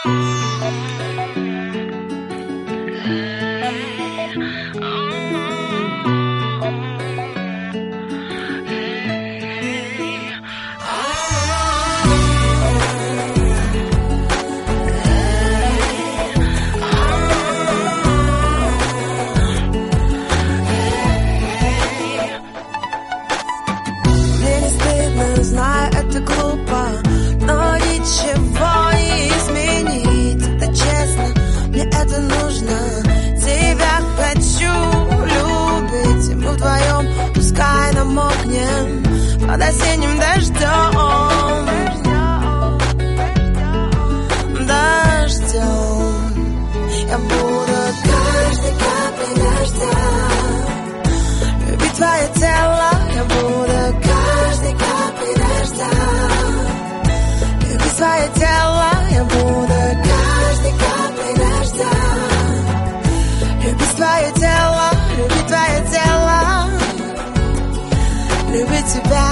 Знаю, это глупо, но ничего не изменить. Это честно, мне это нужно. Тебя хочу любить, и мы вдвоем пускай намокнем под осенним дождем. Я буду каждой каплей дождя любить твое тело. Я буду каждой каплей дождя любить твое тело. Я буду каждой каплей дождя любить твое тело, любить твое тело, любить тебя.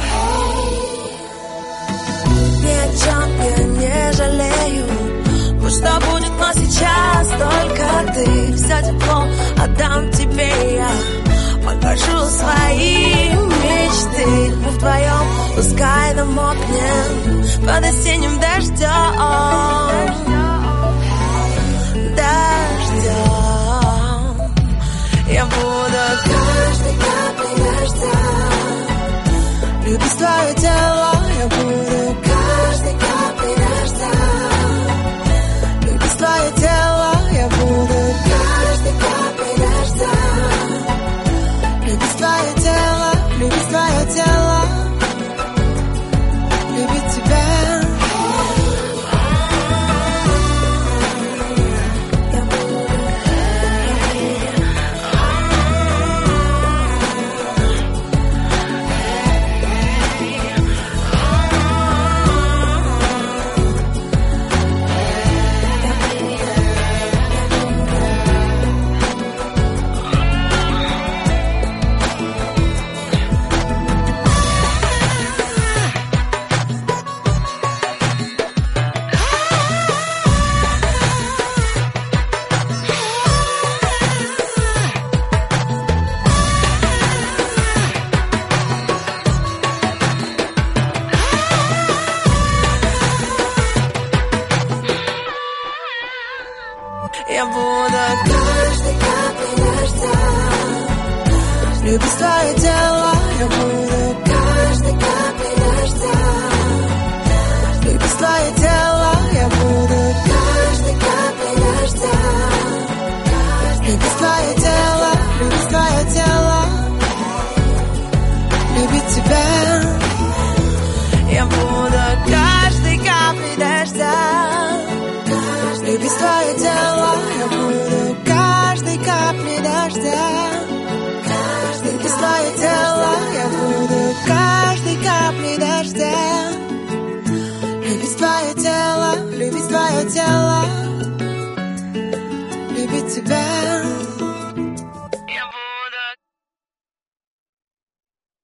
Ни о чем я не жалею. Вот что будет, но сейчас только ты. Все тепло отдам тебе я. Покажу свои мечты. Мы вдвоем пускай намокнем под осенним дождем. Я буду каждой каплей дождя любить твое тело. Я буду каждой каплей дождя любить твое тело. Я буду каждой каплей дождя любить твое тело, любить твое тело, любить тебя. Я буду каждой каплей дождя любить твое тело. Я буду каждой каплей дождя любить твое тело. Я буду каждой каплей дождя любить твое тело, любить твое тело, любить тебя. Я буду каждой каплей дождя любить твое тело. Я буду каждой каплей дождя любить твое тело. Я буду каждой каплей дождя любить твое тело, любить твое тело, любить тебя.